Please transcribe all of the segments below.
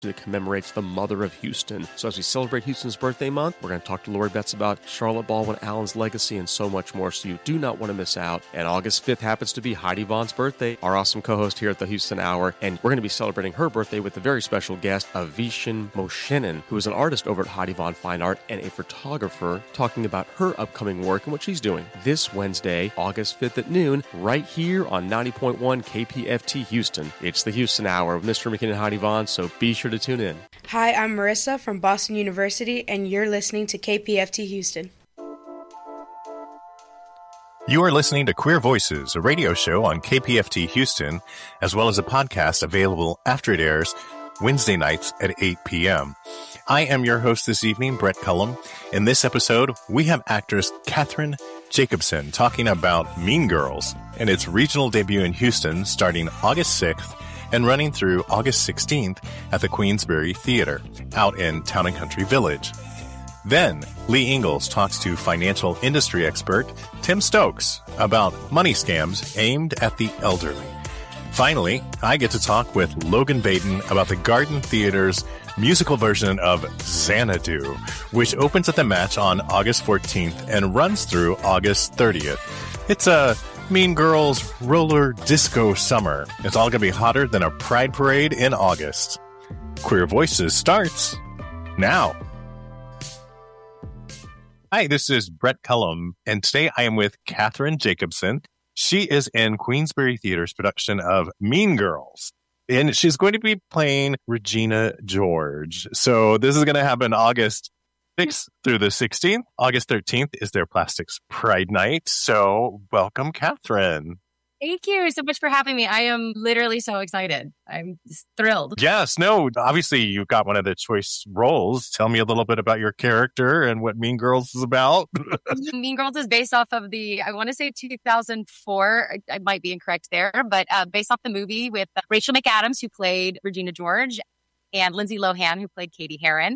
that commemorates the mother of Houston. So as we celebrate Houston's birthday month, we're going to talk to Lori Betts about Charlotte Baldwin Allen's legacy and so much more, so you do not want to miss out. And August 5th happens to be Heidi Vaughn's birthday, our awesome co-host here at the Houston Hour, and we're going to be celebrating her birthday with a very special guest, Avishan Moshenin, who is an artist over at Heidi Vaughn Fine Art and a photographer, talking about her upcoming work and what she's doing this Wednesday, August 5th at noon, right here on 90.1 KPFT Houston. It's the Houston Hour with Mr. McKinnon and Heidi Vaughn, so be sure to tune in. Hi, I'm Marissa from Boston University, and you're listening to KPFT Houston. You are listening to Queer Voices, a radio show on KPFT Houston, as well as a podcast available after it airs Wednesday nights at 8 p.m. I am your host this evening, Brett Cullum. In this episode, we have actress Katherine Jacobson talking about Mean Girls and its regional debut in Houston starting August 6th and running through August 16th at the Queensbury Theater out in Town and Country Village. Then, Lee Ingalls talks to financial industry expert Tim Stokes about money scams aimed at the elderly. Finally, I get to talk with Logan Baden about the Garden Theater's musical version of Xanadu, which opens at the Match on August 14th and runs through August 30th. It's a Mean Girls roller disco summer. It's all going to be hotter than a pride parade in August. Queer Voices starts now. Hi, this is Brett Cullum, and today I am with Katherine Jacobson. She is in Queensbury Theater's production of Mean Girls, and she's going to be playing Regina George. So this is going to happen August 6th through the 16th. August 13th is their Plastics Pride Night. So welcome, Katherine. Thank you so much for having me. I am literally so excited. I'm just thrilled. Yes, no, obviously you've got one of the choice roles. Tell me a little bit about your character and what Mean Girls is about. Mean Girls is based off of I want to say 2004. I might be incorrect there, but based off the movie with Rachel McAdams, who played Regina George, and Lindsay Lohan, who played Katie Heron.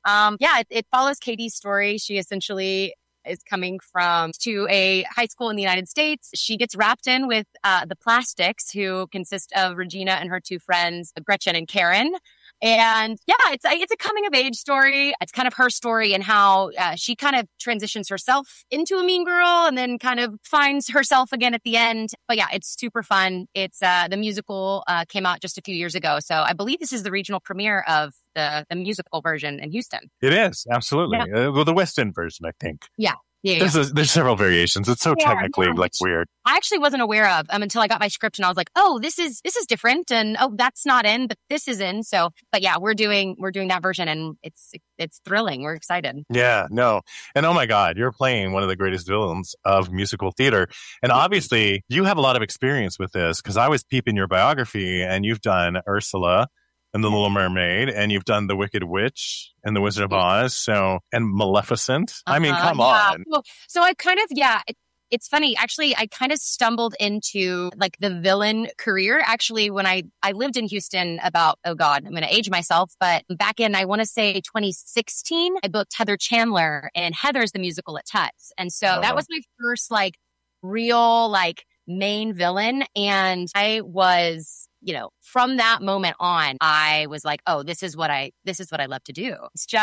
It follows Katie's story. She essentially is coming to a high school in the United States. She gets wrapped in with the Plastics, who consist of Regina and her two friends, Gretchen and Karen. And it's a coming of age story. It's kind of her story and how she kind of transitions herself into a mean girl and then kind of finds herself again at the end. But yeah, it's super fun. It's the musical came out just a few years ago. So I believe this is the regional premiere of the musical version in Houston. It is, absolutely. Yeah. Well, the West End version, I think. Yeah. There's several variations. It's so technically weird. I actually wasn't aware of until I got my script and I was like, oh, this is different, and oh, that's not in, but this is in. So, but yeah, we're doing that version, and it's thrilling. We're excited. Yeah, no, and oh my God, you're playing one of the greatest villains of musical theater, and obviously you have a lot of experience with this because I was peeping your biography, and you've done Ursula and The Little Mermaid, and you've done The Wicked Witch and The Wizard of Oz, and Maleficent. I mean, come on. So I kind of, it's funny. Actually, I kind of stumbled into like the villain career. Actually, when I lived in Houston about, oh God, I'm going to age myself, but back in, I want to say 2016, I booked Heather Chandler in Heather's the Musical at Tut's. And so that was my first like real like main villain. And I was, from that moment on, I was like, oh, this is what I love to do.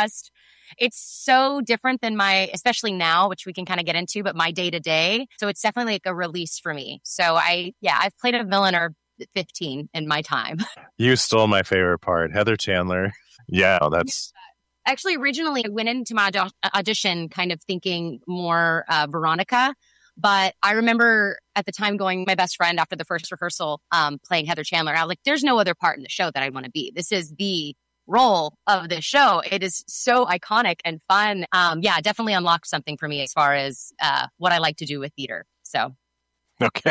It's so different than especially now, which we can kind of get into, but my day to day. So it's definitely like a release for me. So I've played a villain or 15 in my time. You stole my favorite part, Heather Chandler. Yeah, that's... Actually, originally I went into my audition kind of thinking more Veronica. But I remember at the time my best friend after the first rehearsal, playing Heather Chandler. I was like, there's no other part in the show that I want to be. This is the role of the show. It is so iconic and fun. Definitely unlocked something for me as far as what I like to do with theater. So. Okay.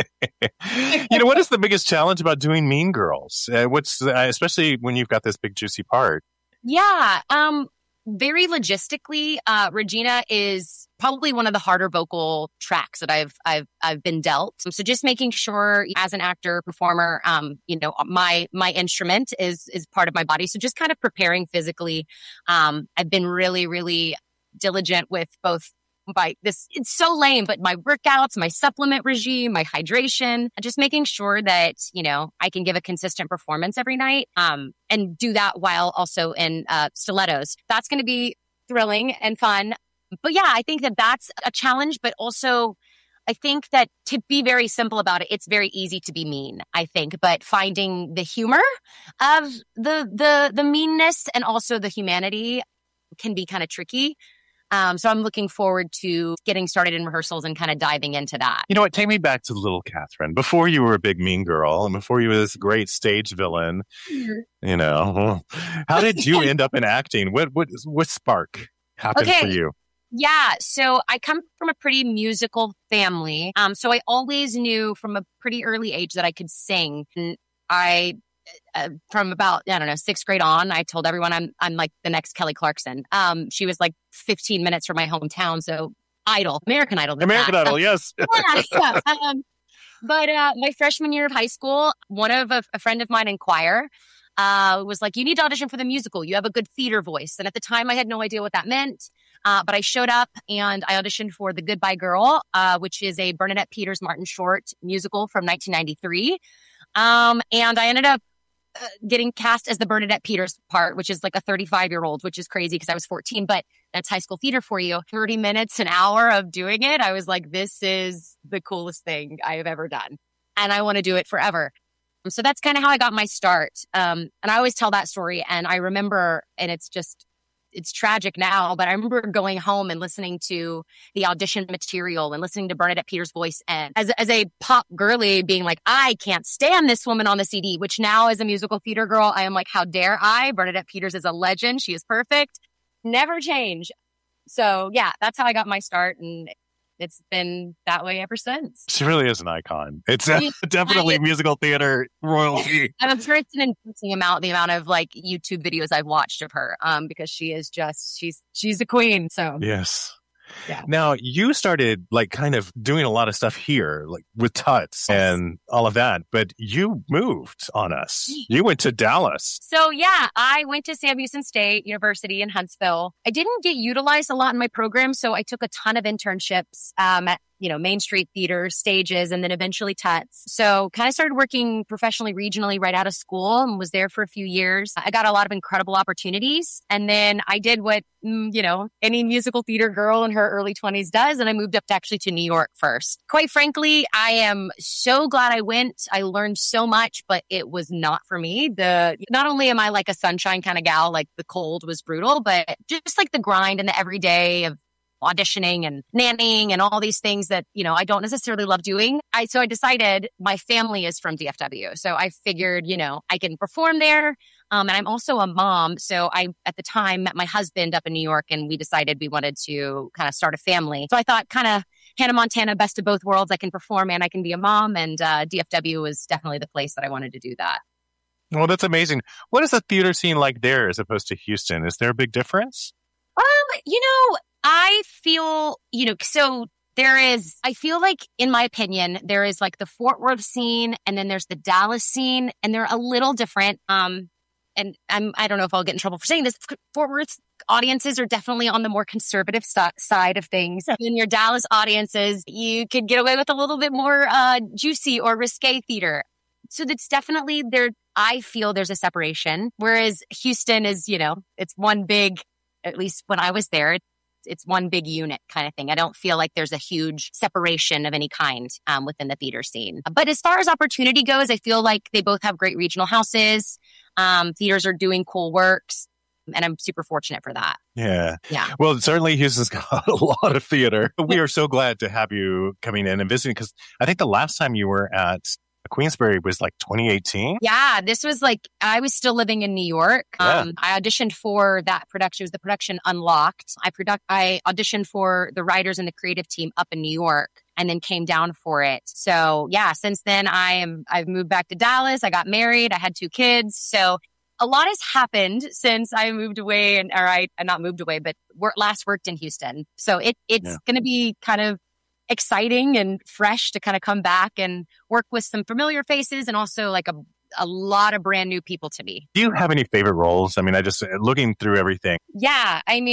What is the biggest challenge about doing Mean Girls? Especially when you've got this big juicy part? Yeah. Very logistically, Regina is probably one of the harder vocal tracks that I've been dealt. So just making sure as an actor, performer, my instrument is part of my body. So just kind of preparing physically. I've been really, really diligent with both it's so lame, but my workouts, my supplement regime, my hydration, just making sure that, I can give a consistent performance every night, and do that while also in stilettos. That's going to be thrilling and fun. But yeah, I think that that's a challenge, but also I think that to be very simple about it, it's very easy to be mean, I think, but finding the humor of the meanness and also the humanity can be kind of tricky. So I'm looking forward to getting started in rehearsals and kind of diving into that. You know what? Take me back to little Catherine. Before you were a big mean girl and before you were this great stage villain, how did you end up in acting? What spark happened for you? Yeah. So I come from a pretty musical family. So I always knew from a pretty early age that I could sing. And from about, I don't know, 6th grade on, I told everyone I'm like the next Kelly Clarkson. She was like 15 minutes from my hometown. So American Idol. Yes. Yeah. But my freshman year of high school, one of a friend of mine in choir was like, you need to audition for the musical. You have a good theater voice. And at the time I had no idea what that meant. But I showed up and I auditioned for The Goodbye Girl, which is a Bernadette Peters Martin Short musical from 1993. And I ended up getting cast as the Bernadette Peters part, which is like a 35-year-old, which is crazy because I was 14, but that's high school theater for you. 30 minutes, an hour of doing it. I was like, this is the coolest thing I have ever done. And I want to do it forever. So that's kind of how I got my start. And I always tell that story. And I remember, and it's tragic now, but I remember going home and listening to the audition material and listening to Bernadette Peters' voice. And as a pop girly being like, I can't stand this woman on the CD, which now as a musical theater girl, I am like, how dare I? Bernadette Peters is a legend. She is perfect. Never change. So yeah, that's how I got my start. And it's been that way ever since. She really is an icon. It's definitely musical theater royalty. I'm sure it's an increasing amount, the amount of like YouTube videos I've watched of her, because she is just, she's a queen. So yes. Yeah. Now you started like kind of doing a lot of stuff here, like with Tuts and all of that, but you moved on us. You went to Dallas. So yeah, I went to Sam Houston State University in Huntsville. I didn't get utilized a lot in my program, so I took a ton of internships at Main Street Theater, stages, and then eventually Tuts. So kind of started working professionally, regionally right out of school and was there for a few years. I got a lot of incredible opportunities. And then I did what, any musical theater girl in her early 20s does. And I moved up to New York first. Quite frankly, I am so glad I went. I learned so much, but it was not for me. Not only am I like a sunshine kind of gal, like the cold was brutal, but just like the grind and the everyday of auditioning and nannying and all these things that, I don't necessarily love doing. So I decided my family is from DFW. So I figured, I can perform there. And I'm also a mom. So I, at the time, met my husband up in New York and we decided we wanted to kind of start a family. So I thought kind of Hannah Montana, best of both worlds. I can perform and I can be a mom. And DFW was definitely the place that I wanted to do that. Well, that's amazing. What is the theater scene like there as opposed to Houston? Is there a big difference? I feel, so I feel like, in my opinion, there is like the Fort Worth scene and then there's the Dallas scene and they're a little different. And I don't know if I'll get in trouble for saying this. Fort Worth audiences are definitely on the more conservative side of things. In your Dallas audiences, you could get away with a little bit more juicy or risque theater. So that's definitely there. I feel there's a separation. Whereas Houston is, it's one big, at least when I was there, it's one big unit kind of thing. I don't feel like there's a huge separation of any kind within the theater scene. But as far as opportunity goes, I feel like they both have great regional houses. Theaters are doing cool works. And I'm super fortunate for that. Yeah. Yeah. Well, certainly Houston's got a lot of theater. We are so glad to have you coming in and visiting because I think the last time you were at Queensbury was like 2018. Yeah, this was like, I was still living in New York. Yeah. I auditioned for that production. It was the production Unlocked. I auditioned for the writers and the creative team up in New York and then came down for it. So yeah, since then I've moved back to Dallas. I got married. I had 2 kids. So a lot has happened since I moved away not moved away, but last worked in Houston. So it's going to be kind of exciting and fresh to kind of come back and work with some familiar faces and also like a lot of brand new people to me. Do you have any favorite roles? I mean, I just looking through everything. Yeah. I mean,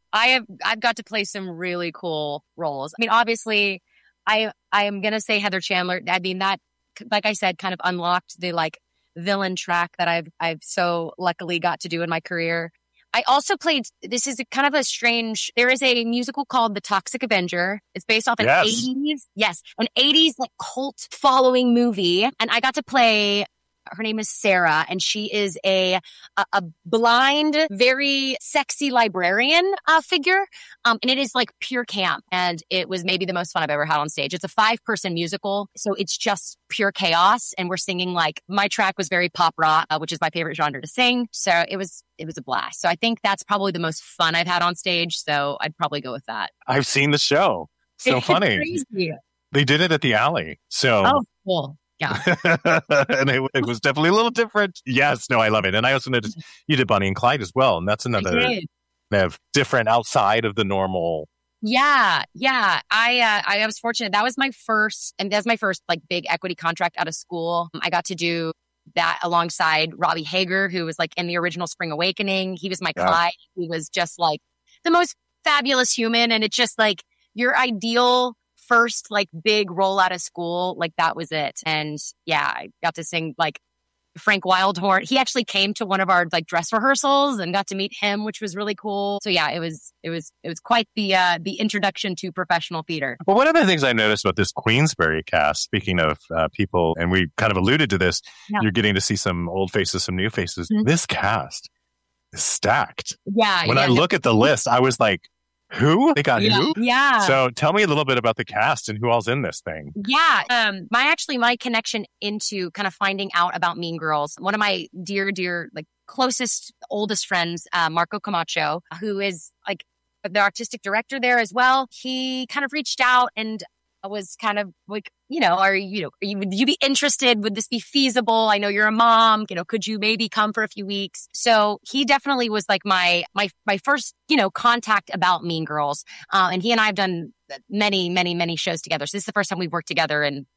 I've got to play some really cool roles. I mean, obviously, I am gonna say Heather Chandler. I mean, that, like I said, kind of unlocked the like villain track that I've so luckily got to do in my career. I also played, this is kind of a strange, there is a musical called The Toxic Avenger. It's based off an 80s, an 80s like cult following movie. And I got to play, her name is Sarah, and she is a blind, very sexy librarian figure. And it is like pure camp. And it was maybe the most fun I've ever had on stage. It's a 5-person musical. So it's just pure chaos. And we're singing like, my track was very pop rock, which is my favorite genre to sing. So it was a blast. So I think that's probably the most fun I've had on stage. So I'd probably go with that. I've seen the show. So funny. Crazy. They did it at the Alley. So. Oh, cool. Yeah. And it was definitely a little different. Yes, no, I love it. And I also noticed you did Bonnie and Clyde as well. And that's another different outside of the normal. Yeah. I was fortunate. That was my first like big equity contract out of school. I got to do that alongside Robbie Hager, who was like in the original Spring Awakening. He was my Clyde. He was just like the most fabulous human. And it's just like your ideal first like big roll out of school, like that was it. And yeah, I got to sing like Frank Wildhorn. He actually came to one of our like dress rehearsals and got to meet him, which was really cool. So yeah, it was quite the introduction to professional theater. Well, one of the things I noticed about this Queensberry cast, speaking of people, and we kind of alluded to this, you're getting to see some old faces, some new faces. Mm-hmm. This cast is stacked. Yeah. When I look at the list, I was like, who? They got who? Yeah. So tell me a little bit about the cast and who all's in this thing. Yeah. My connection into kind of finding out about Mean Girls, one of my dear, like closest, oldest friends, Marco Camacho, who is like the artistic director there as well. He kind of reached out and was kind of like, would you be interested? Would this be feasible? I know you're a mom. Could you maybe come for a few weeks? So he definitely was like my first, contact about Mean Girls. And he and I have done many shows together. So this is the first time we've worked together in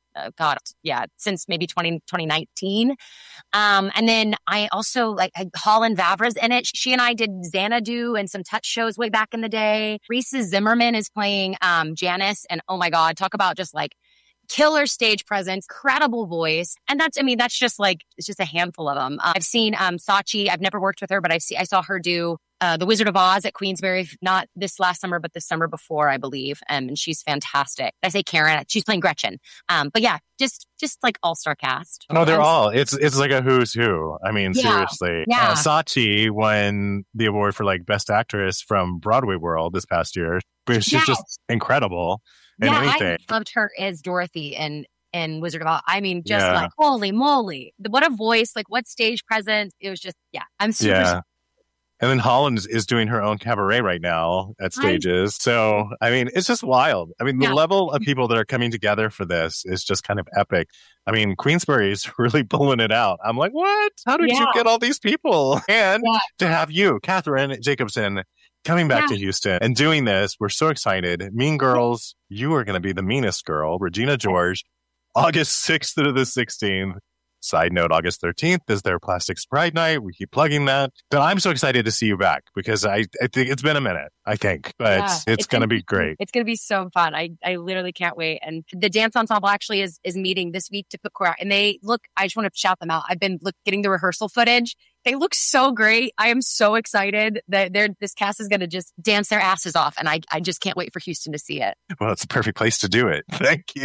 since maybe 2019. And then I also Holland Vavra's in it. She and I did Xanadu and some touch shows way back in the day. Reese Zimmerman is playing Janice. And oh my God, talk about just like killer stage presence, credible voice. And that's just like, it's just a handful of them. I've seen Sachi. I've never worked with her, but I saw her do The Wizard of Oz at Queensberry, not this last summer, but the summer before, I believe. And she's fantastic. I say Karen, she's playing Gretchen. But yeah, just like all-star cast. No, they're all. It's like a who's who. I mean, seriously. Yeah. Sachi won the award for like Best Actress from Broadway World this past year. She's just incredible. I loved her as Dorothy in Wizard of Oz. I mean, just like, holy moly. What a voice, like what stage presence. It was just, I'm super. Yeah. And then Holland is doing her own cabaret right now at stages. So, I mean, it's just wild. I mean, the level of people that are coming together for this is just kind of epic. I mean, Queensberry is really pulling it out. I'm like, what? How did you get all these people? And to have you, Catherine Jacobson, coming back to Houston and doing this, we're so excited. Mean Girls, you are going to be the meanest girl. Regina George, August 6th to the 16th. Side note, August 13th is their Plastics Pride Night. We keep plugging that. But I'm so excited to see you back because I think it's been a minute, but it's going to be great. It's going to be so fun. I literally can't wait. And the dance ensemble actually is meeting this week to put choreography. And I just want to shout them out. I've been getting the rehearsal footage. They look so great. I am so excited that this cast is going to just dance their asses off. And I just can't wait for Houston to see it. Well, it's a perfect place to do it. Thank you.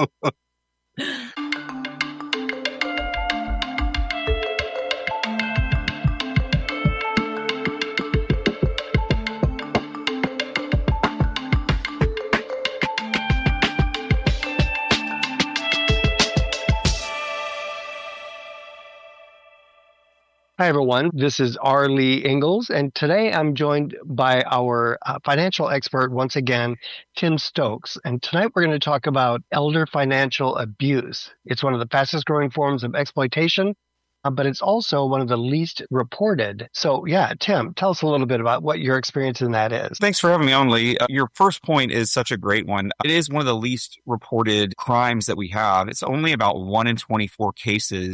Hi, everyone. This is R. Lee Ingalls, and today I'm joined by our financial expert once again, Tim Stokes. And tonight we're going to talk about elder financial abuse. It's one of the fastest growing forms of exploitation, but it's also one of the least reported. So, Tim, tell us a little bit about what your experience in that is. Thanks for having me on, Lee. Your first point is such a great one. It is one of the least reported crimes that we have. It's only about 1 in 24 cases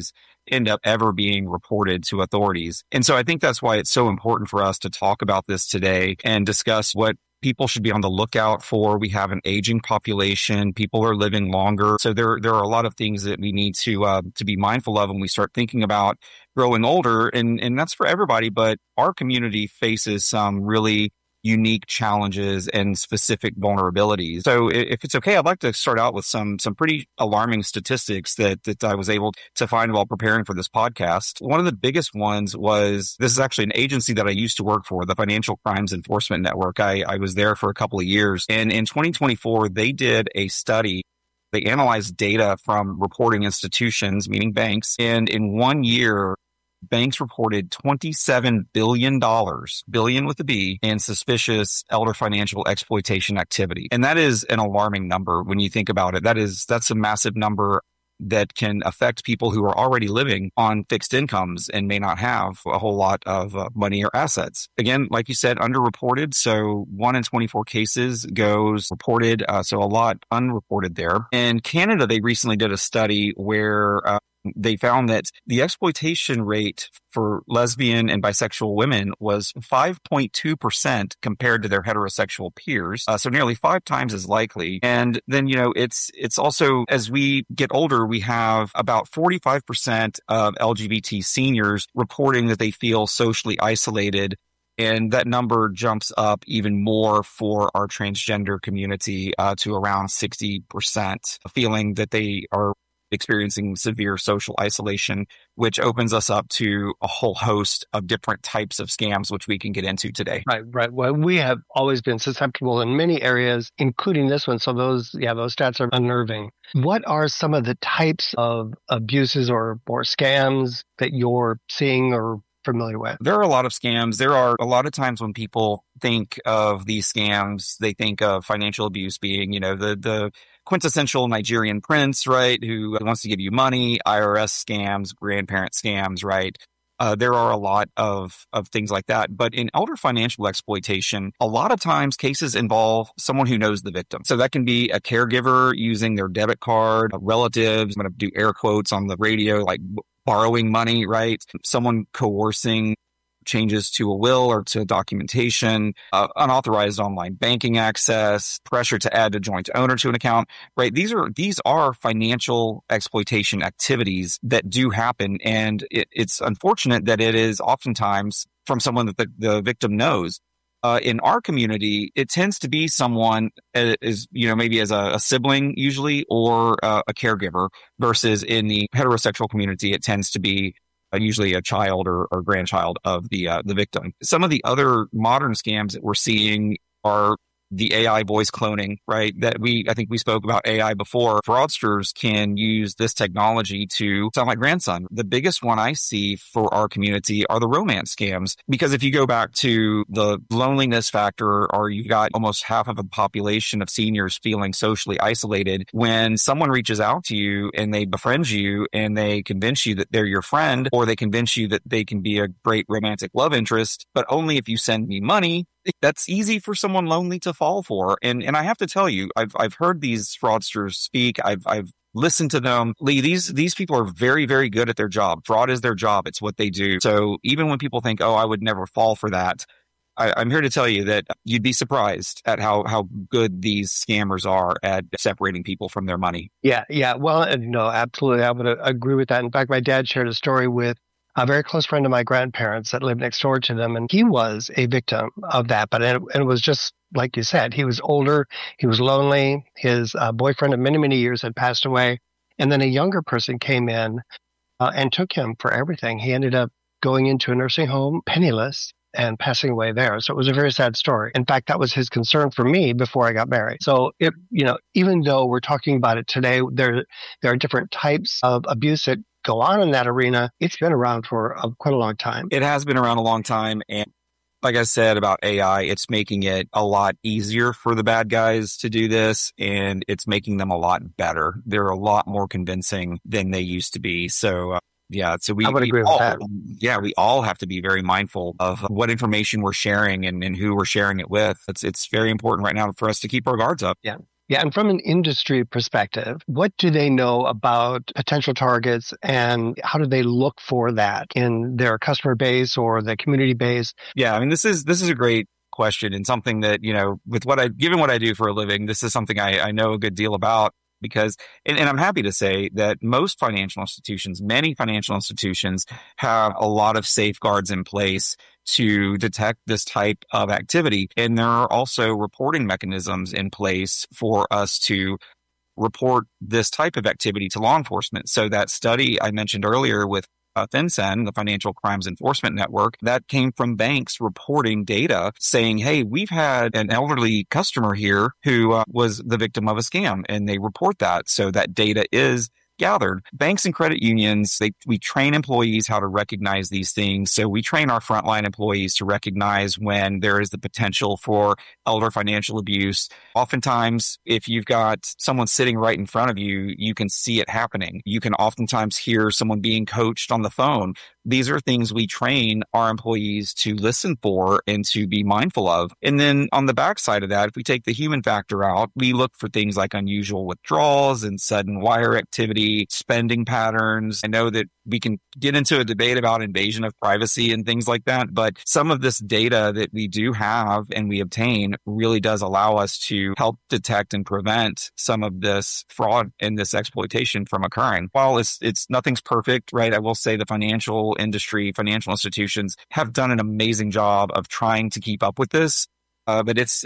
end up ever being reported to authorities. And so I think that's why it's so important for us to talk about this today and discuss what people should be on the lookout for. We have an aging population. People are living longer. So there are a lot of things that we need to be mindful of when we start thinking about growing older. And that's for everybody. But our community faces some really unique challenges and specific vulnerabilities. So if it's okay, I'd like to start out with some pretty alarming statistics that I was able to find while preparing for this podcast. One of the biggest ones was, this is actually an agency that I used to work for, the Financial Crimes Enforcement Network. I was there for a couple of years. And in 2024, they did a study. They analyzed data from reporting institutions, meaning banks. And in 1 year, banks reported $27 billion, billion with a B, in suspicious elder financial exploitation activity. And that is an alarming number when you think about it. That's a massive number that can affect people who are already living on fixed incomes and may not have a whole lot of money or assets. Again, like you said, underreported. So 1 in 24 cases goes reported. So a lot unreported there. In Canada, they recently did a study where they found that the exploitation rate for lesbian and bisexual women was 5.2% compared to their heterosexual peers. So nearly 5 times as likely. And then, it's also, as we get older, we have about 45% of LGBT seniors reporting that they feel socially isolated. And that number jumps up even more for our transgender community to around 60%, feeling that they are experiencing severe social isolation, which opens us up to a whole host of different types of scams, which we can get into today. Right. Well, we have always been susceptible in many areas, including this one. So those stats are unnerving. What are some of the types of abuses or scams that you're seeing or familiar with? There are a lot of scams. There are a lot of times when people think of these scams, they think of financial abuse being, the quintessential Nigerian prince, right, who wants to give you money, IRS scams, grandparent scams, right? There are a lot of things like that. But in elder financial exploitation, a lot of times cases involve someone who knows the victim. So that can be a caregiver using their debit card, relatives, I'm going to do air quotes on the radio, like borrowing money, right? Someone coercing changes to a will or to documentation, unauthorized online banking access, pressure to add a joint owner to an account, right? These are financial exploitation activities that do happen. And it's unfortunate that it is oftentimes from someone that the victim knows. In our community, it tends to be someone is, maybe as a sibling usually, or a caregiver, versus in the heterosexual community, it tends to be usually a child or grandchild of the victim. Some of the other modern scams that we're seeing are the AI voice cloning, right? I think we spoke about AI before. Fraudsters can use this technology to sound like grandson. The biggest one I see for our community are the romance scams, because if you go back to the loneliness factor, or you got almost half of a population of seniors feeling socially isolated, when someone reaches out to you and they befriend you and they convince you that they're your friend, or they convince you that they can be a great romantic love interest, but only if you send me money, that's easy for someone lonely to fall for. And I have to tell you, I've heard these fraudsters speak. I've listened to them. Lee, these people are very, very good at their job. Fraud is their job. It's what they do. So even when people think, I would never fall for that, I'm here to tell you that you'd be surprised at how good these scammers are at separating people from their money. Yeah. Well, no, absolutely. I would agree with that. In fact, my dad shared a story with a very close friend of my grandparents that lived next door to them, and he was a victim of that. But it was just like you said, he was older, he was lonely, his boyfriend of many, many years had passed away, and then a younger person came in and took him for everything. He ended up going into a nursing home, penniless, and passing away there. So it was a very sad story. In fact, that was his concern for me before I got married. So even though we're talking about it today, there are different types of abuse that go on in that arena. It's been around for quite a long time. It has been around a long time. And like I said about AI, it's making it a lot easier for the bad guys to do this, and it's making them a lot better. They're a lot more convincing than they used to be. So so I would agree with that. Yeah, we all have to be very mindful of what information we're sharing and who we're sharing it with. It's very important right now for us to keep our guards up. Yeah. Yeah, and from an industry perspective, what do they know about potential targets and how do they look for that in their customer base or the community base? Yeah, I mean, this is a great question and something that, with given what I do for a living, this is something I know a good deal about because, and I'm happy to say that many financial institutions have a lot of safeguards in place to detect this type of activity. And there are also reporting mechanisms in place for us to report this type of activity to law enforcement. So that study I mentioned earlier with FinCEN, the Financial Crimes Enforcement Network, that came from banks reporting data saying, hey, we've had an elderly customer here who was the victim of a scam, and they report that. So that data is gathered. Banks and credit unions, we train employees how to recognize these things. So we train our frontline employees to recognize when there is the potential for elder financial abuse. Oftentimes, if you've got someone sitting right in front of you, you can see it happening. You can oftentimes hear someone being coached on the phone. These are things we train our employees to listen for and to be mindful of. And then on the backside of that, if we take the human factor out, we look for things like unusual withdrawals and sudden wire activity, spending patterns. I know that we can get into a debate about invasion of privacy and things like that, but some of this data that we do have and we obtain really does allow us to help detect and prevent some of this fraud and this exploitation from occurring. While it's nothing's perfect, right? I will say the financial industry, financial institutions have done an amazing job of trying to keep up with this. But it's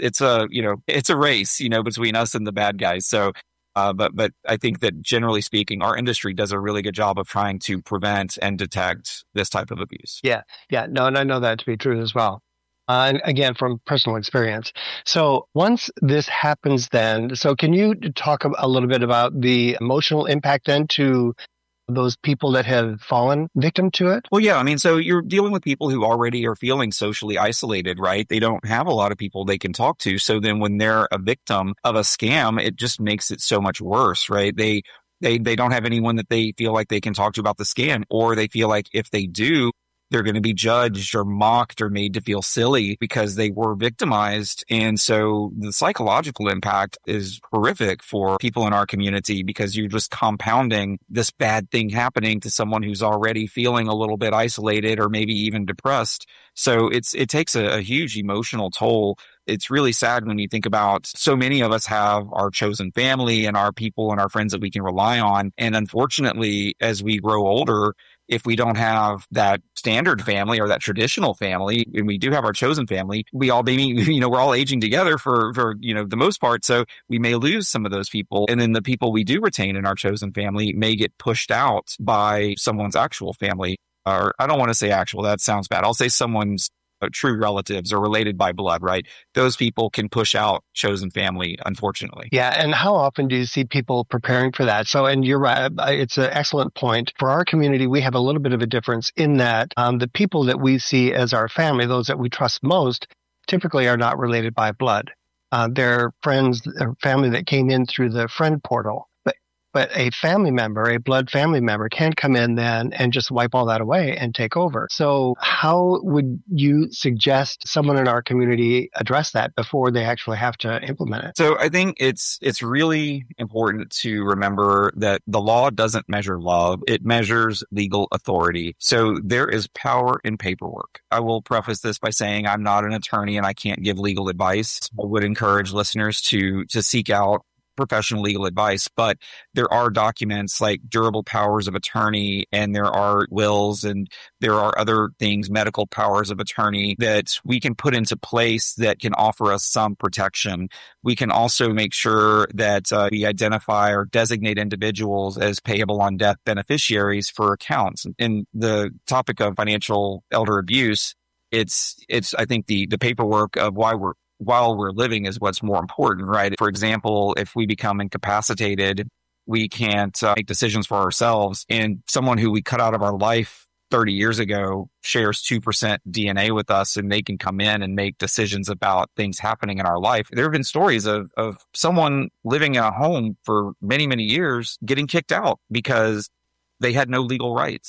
a race, between us and the bad guys. So, but I think that generally speaking, our industry does a really good job of trying to prevent and detect this type of abuse. Yeah. No, and I know that to be true as well. And again, from personal experience. So once this happens so can you talk a little bit about the emotional impact then to those people that have fallen victim to it? Well, yeah. I mean, so you're dealing with people who already are feeling socially isolated, right? They don't have a lot of people they can talk to. So then when they're a victim of a scam, it just makes it so much worse, right? They don't have anyone that they feel like they can talk to about the scam, or they feel like if they do, they're going to be judged or mocked or made to feel silly because they were victimized. And so the psychological impact is horrific for people in our community because you're just compounding this bad thing happening to someone who's already feeling a little bit isolated or maybe even depressed. So it takes a huge emotional toll. It's really sad when you think about so many of us have our chosen family and our people and our friends that we can rely on. And unfortunately, as we grow older, if we don't have that standard family or that traditional family, and we do have our chosen family, we all maybe, we're all aging together for the most part. So we may lose some of those people. And then the people we do retain in our chosen family may get pushed out by someone's actual family. Or I don't want to say actual, that sounds bad. I'll say someone's true relatives or related by blood, right? Those people can push out chosen family, unfortunately. Yeah. And how often do you see people preparing for that? So, and you're right. It's an excellent point. For our community, we have a little bit of a difference in that the people that we see as our family, those that we trust most, typically are not related by blood. They're friends or family that came in through the friend portal. But a family member, a blood family member, can come in then and just wipe all that away and take over. So how would you suggest someone in our community address that before they actually have to implement it? So I think it's really important to remember that the law doesn't measure love. It measures legal authority. So there is power in paperwork. I will preface this by saying I'm not an attorney and I can't give legal advice. I would encourage listeners to seek out professional legal advice, but there are documents like durable powers of attorney, and there are wills, and there are other things, medical powers of attorney, that we can put into place that can offer us some protection. We can also make sure that we identify or designate individuals as payable on death beneficiaries for accounts. And the topic of financial elder abuse, it's I think the paperwork of while we're living is what's more important, right? For example, if we become incapacitated, we can't make decisions for ourselves. And someone who we cut out of our life 30 years ago shares 2% DNA with us, and they can come in and make decisions about things happening in our life. There have been stories of someone living in a home for many, many years getting kicked out because they had no legal rights.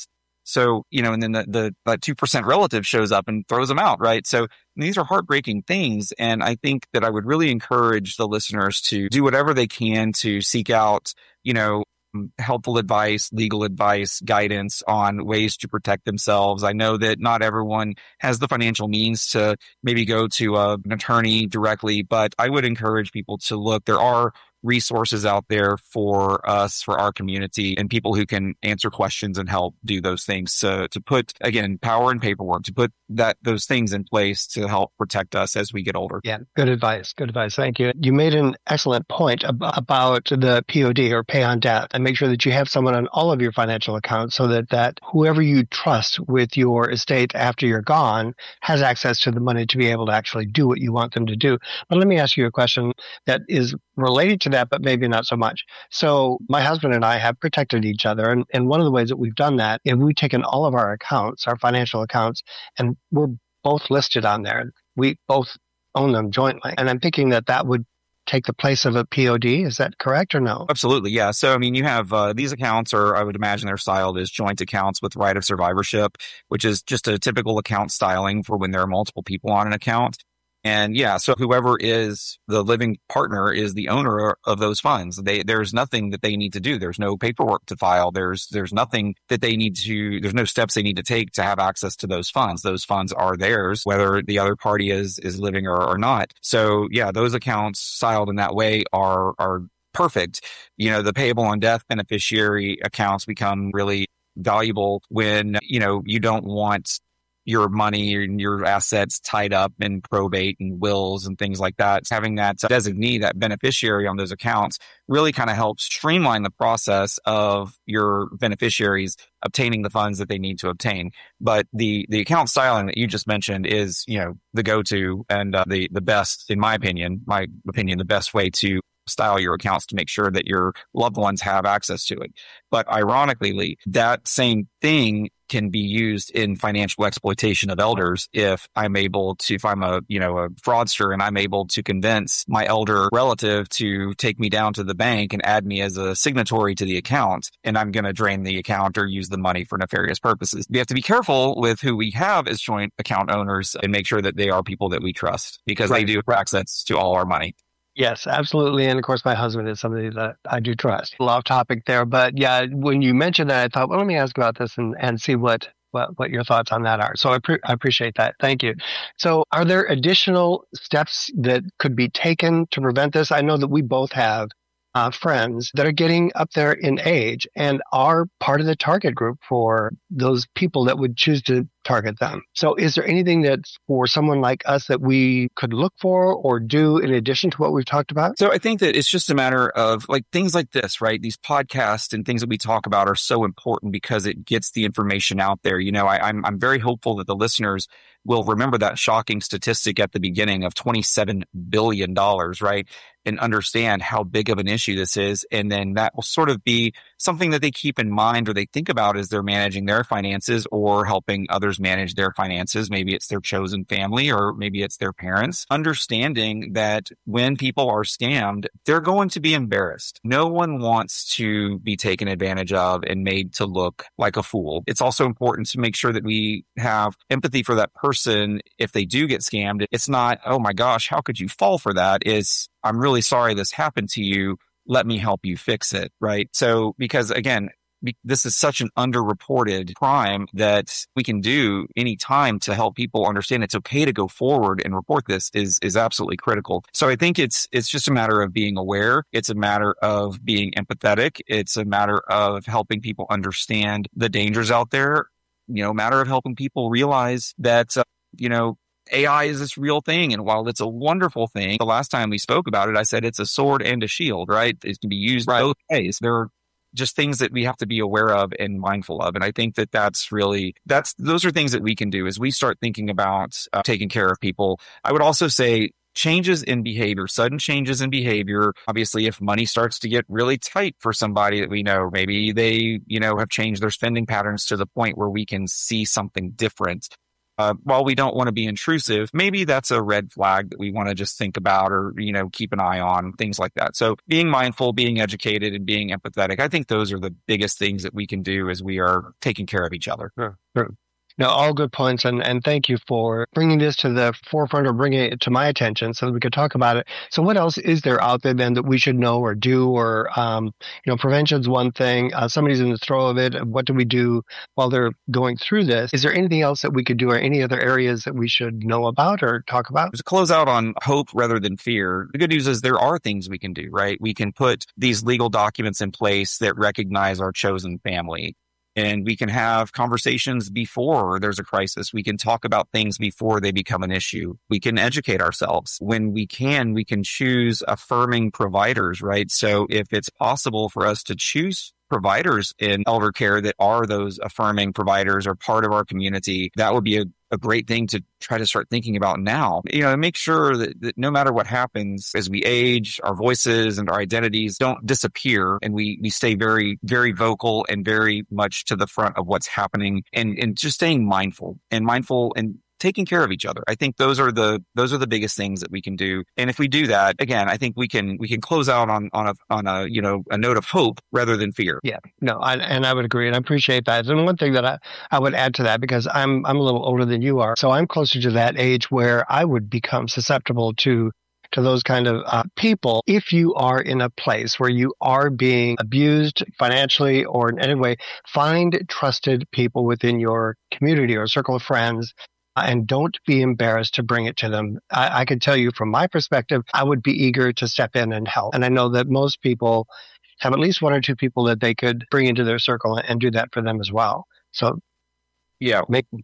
So, and then the 2% relative shows up and throws them out, right? So these are heartbreaking things. And I think that I would really encourage the listeners to do whatever they can to seek out, helpful advice, legal advice, guidance on ways to protect themselves. I know that not everyone has the financial means to maybe go to an attorney directly, but I would encourage people to look. There are resources out there for us, for our community, and people who can answer questions and help do those things. So to put, again, power and paperwork, to put those things in place to help protect us as we get older. Yeah, good advice. Good advice. Thank you. You made an excellent point about the POD, or pay on death, and make sure that you have someone on all of your financial accounts so that whoever you trust with your estate after you're gone has access to the money to be able to actually do what you want them to do. But let me ask you a question that is related to that, but maybe not so much. So my husband and I have protected each other. And one of the ways that we've done that is we've taken all of our accounts, our financial accounts, and we're both listed on there. We both own them jointly. And I'm thinking that would take the place of a POD. Is that correct or no? Absolutely. Yeah. So, you have these accounts are, I would imagine they're styled as joint accounts with right of survivorship, which is just a typical account styling for when there are multiple people on an account. And yeah, so whoever is the living partner is the owner of those funds. There's nothing that they need to do. There's no paperwork to file. There's nothing that they need to, there's no steps they need to take to have access to those funds. Those funds are theirs, whether the other party is living or not. So yeah, those accounts styled in that way are perfect. The payable on death beneficiary accounts become really valuable when, you don't want your money and your assets tied up in probate and wills and things like that. Having that designee, that beneficiary on those accounts really kind of helps streamline the process of your beneficiaries obtaining the funds that they need to obtain. But the account styling that you just mentioned is, the go-to and the best, in my opinion, the best way to style your accounts to make sure that your loved ones have access to it. But ironically, Lee, that same thing can be used in financial exploitation of elders if I'm a fraudster and I'm able to convince my elder relative to take me down to the bank and add me as a signatory to the account, and I'm going to drain the account or use the money for nefarious purposes. We have to be careful with who we have as joint account owners and make sure that they are people that we trust, because they do have access to all our money. Yes, absolutely. And of course, my husband is somebody that I do trust. A lot of topic there. But yeah, when you mentioned that, I thought, well, let me ask about this and see what your thoughts on that are. So I appreciate that. Thank you. So are there additional steps that could be taken to prevent this? I know that we both have friends that are getting up there in age and are part of the target group for those people that would choose to target them. So is there anything that for someone like us that we could look for or do in addition to what we've talked about? So I think that it's just a matter of things like this, right? These podcasts and things that we talk about are so important because it gets the information out there. I'm very hopeful that the listeners will remember that shocking statistic at the beginning of $27 billion, right? And understand how big of an issue this is. And then that will sort of be something that they keep in mind or they think about as they're managing their finances or helping others manage their finances. Maybe it's their chosen family or maybe it's their parents. Understanding that when people are scammed, they're going to be embarrassed. No one wants to be taken advantage of and made to look like a fool. It's also important to make sure that we have empathy for that person if they do get scammed. It's not, oh my gosh, how could you fall for that? It's, I'm really sorry this happened to you. Let me help you fix it, right? So, because again, this is such an underreported crime that we can do any time to help people understand it's okay to go forward and report this is absolutely critical. So I think it's just a matter of being aware. It's a matter of being empathetic. It's a matter of helping people understand the dangers out there. A matter of helping people realize that, AI is this real thing. And while it's a wonderful thing, the last time we spoke about it, I said it's a sword and a shield, right? It can be used both ways. There are just things that we have to be aware of and mindful of. And I think that those are things that we can do as we start thinking about taking care of people. I would also say changes in behavior, sudden changes in behavior. Obviously, if money starts to get really tight for somebody that we know, maybe they, have changed their spending patterns to the point where we can see something different. while we don't want to be intrusive, maybe that's a red flag that we want to just think about or, keep an eye on, things like that. So being mindful, being educated, and being empathetic, I think those are the biggest things that we can do as we are taking care of each other. Sure. No, all good points, and thank you for bringing this to the forefront or bringing it to my attention so that we could talk about it. So what else is there out there then that we should know or do? Or, prevention's one thing. Somebody's in the throes of it. What do we do while they're going through this? Is there anything else that we could do or any other areas that we should know about or talk about? To close out on hope rather than fear, the good news is there are things we can do, right? We can put these legal documents in place that recognize our chosen family. And we can have conversations before there's a crisis. We can talk about things before they become an issue. We can educate ourselves. When we can choose affirming providers, right? So if it's possible for us to choose providers in elder care that are those affirming providers or part of our community, that would be a great thing to try to start thinking about now. Make sure that no matter what happens as we age, our voices and our identities don't disappear, and we stay very, very vocal and very much to the front of what's happening, and just staying mindful and taking care of each other. I think those are the biggest things that we can do. And if we do that, again, I think we can close out on a note of hope rather than fear. Yeah, no, I would agree, and I appreciate that. And one thing that I would add to that, because I'm a little older than you are, so I'm closer to that age where I would become susceptible to those kind of people. If you are in a place where you are being abused financially or in any way, find trusted people within your community or circle of friends. And don't be embarrassed to bring it to them. I can tell you from my perspective, I would be eager to step in and help. And I know that most people have at least one or two people that they could bring into their circle and do that for them as well. So, yeah,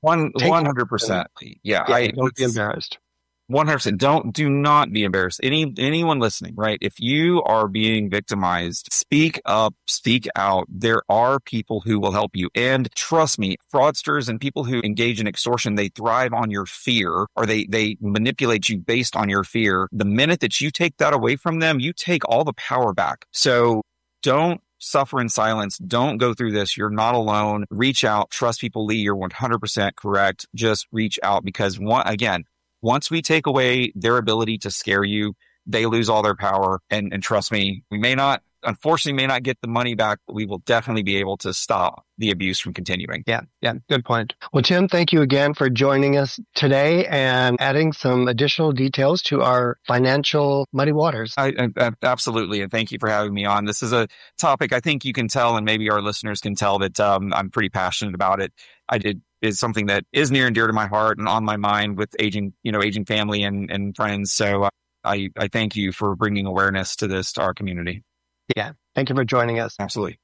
100%. Yeah, don't be embarrassed. 100%. Do not be embarrassed. Anyone listening, right? If you are being victimized, speak up, speak out. There are people who will help you. And trust me, fraudsters and people who engage in extortion, they thrive on your fear, or they manipulate you based on your fear. The minute that you take that away from them, you take all the power back. So don't suffer in silence. Don't go through this. You're not alone. Reach out. Trust people. Lee, you're 100% correct. Just reach out, because once we take away their ability to scare you, they lose all their power. And trust me, we unfortunately may not get the money back, but we will definitely be able to stop the abuse from continuing. Yeah, good point. Well, Tim, thank you again for joining us today and adding some additional details to our financial muddy waters. I absolutely, and thank you for having me on. This is a topic I think you can tell, and maybe our listeners can tell, that I'm pretty passionate about it. Is something that is near and dear to my heart and on my mind with aging family and friends. So I thank you for bringing awareness to this, to our community. Yeah. Thank you for joining us. Absolutely.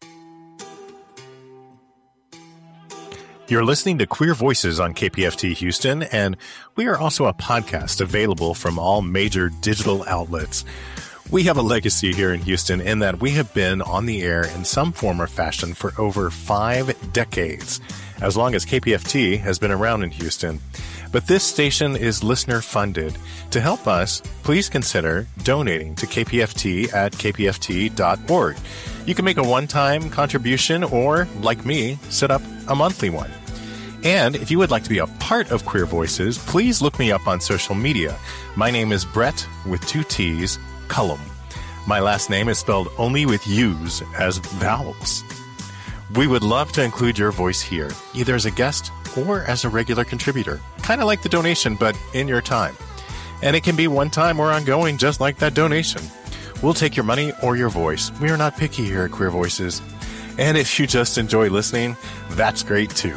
You're listening to Queer Voices on KPFT Houston, and we are also a podcast available from all major digital outlets. We have a legacy here in Houston in that we have been on the air in some form or fashion for over 5 decades, as long as KPFT has been around in Houston. But this station is listener funded. To help us, please consider donating to KPFT at kpft.org. You can make a one-time contribution or, like me, set up a monthly one. And if you would like to be a part of Queer Voices, please look me up on social media. My name is Brett, with 2 T's, Cullum. My last name is spelled only with U's as vowels. We would love to include your voice here, either as a guest or as a regular contributor. Kind of like the donation, but in your time. And it can be one time or ongoing, just like that donation. We'll take your money or your voice. We are not picky here at Queer Voices. And if you just enjoy listening, that's great too.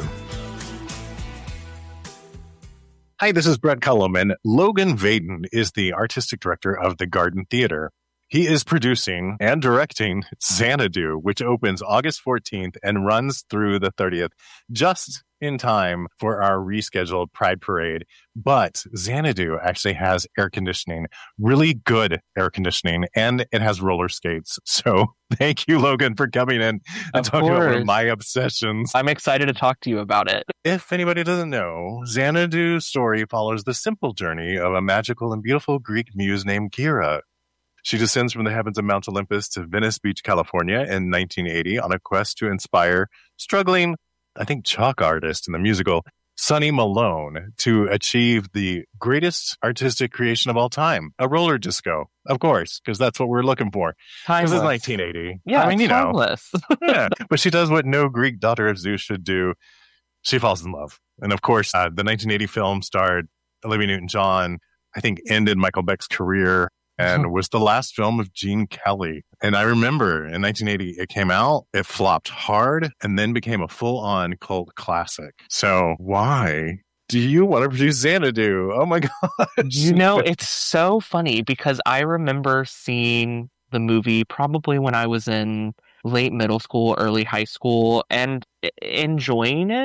Hi, this is Brett Cullum, and Logan Vaden is the artistic director of the Garden Theater. He is producing and directing Xanadu, which opens August 14th and runs through the 30th, just in time for our rescheduled Pride Parade. But Xanadu actually has air conditioning, really good air conditioning, and it has roller skates. So thank you, Logan, for coming in and talking about one of my obsessions. I'm excited to talk to you about it. If anybody doesn't know, Xanadu's story follows the simple journey of a magical and beautiful Greek muse named Gira. She descends from the heavens of Mount Olympus to Venice Beach, California in 1980 on a quest to inspire struggling, chalk artist in the musical Sonny Malone to achieve the greatest artistic creation of all time, a roller disco, of course, because that's what we're looking for. Because it's 1980. Yeah, I mean, you know. timeless. Yeah, but she does what no Greek daughter of Zeus should do. She falls in love. And of course, the 1980 film starred Olivia Newton-John, I think ended Michael Beck's career and was the last film of Gene Kelly. And I remember in 1980, it came out, it flopped hard, and then became a full-on cult classic. So why do you want to produce Xanadu? Oh my gosh. You know, it's so funny because I remember seeing the movie probably when I was in late middle school, early high school, and enjoying it, ?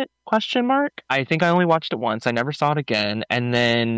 I think I only watched it once. I never saw it again. And then,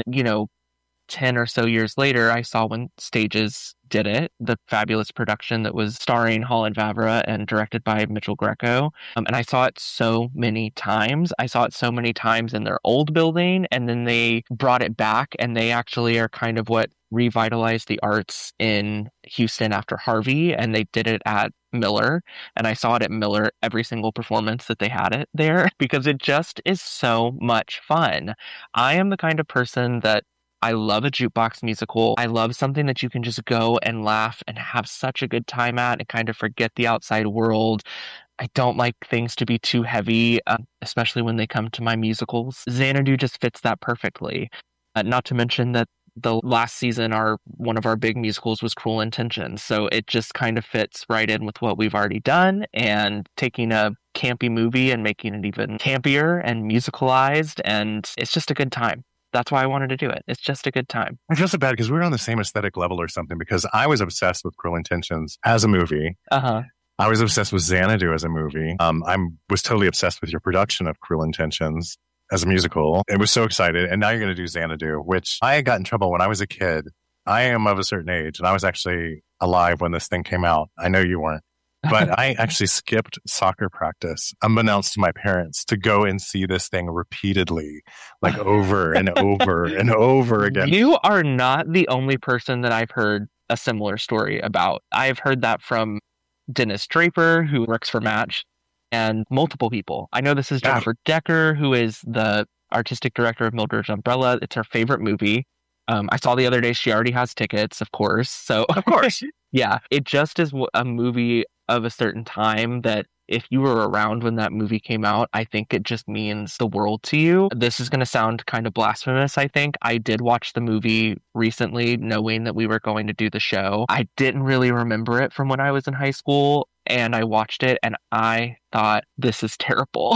10 or so years later, I saw when Stages did it, the fabulous production that was starring Holland Favre and directed by Mitchell Greco. And I saw it so many times. I saw it so many times in their old building, and then they brought it back, and they actually are kind of what revitalized the arts in Houston after Harvey, and they did it at Miller. And I saw it at Miller every single performance that they had it there because it just is so much fun. I am the kind of person that I love a jukebox musical. I love something that you can just go and laugh and have such a good time at and kind of forget the outside world. I don't like things to be too heavy, especially when they come to my musicals. Xanadu just fits that perfectly. Not to mention that the last season, one of our big musicals was Cruel Intentions. So it just kind of fits right in with what we've already done, and taking a campy movie and making it even campier and musicalized. And it's just a good time. That's why I wanted to do it. It's just a good time. I feel so bad because we were on the same aesthetic level or something, because I was obsessed with Cruel Intentions as a movie. Uh-huh. I was obsessed with Xanadu as a movie. I was totally obsessed with your production of Cruel Intentions as a musical. I was so excited. And now you're going to do Xanadu, which I got in trouble when I was a kid. I am of a certain age, and I was actually alive when this thing came out. I know you weren't. But I actually skipped soccer practice, unbeknownst to my parents, to go and see this thing repeatedly, like over and over and over again. You are not the only person that I've heard a similar story about. I've heard that from Dennis Draper, who works for Match, and multiple people. I know this is Jennifer Decker, who is the artistic director of Mildred's Umbrella. It's her favorite movie. I saw the other day she already has tickets, of course. So of course. Yeah, it just is a movie of a certain time that if you were around when that movie came out, I think it just means the world to you. This is going to sound kind of blasphemous, I think. I did watch the movie recently, knowing that we were going to do the show. I didn't really remember it from when I was in high school, and I watched it, and I thought, this is terrible.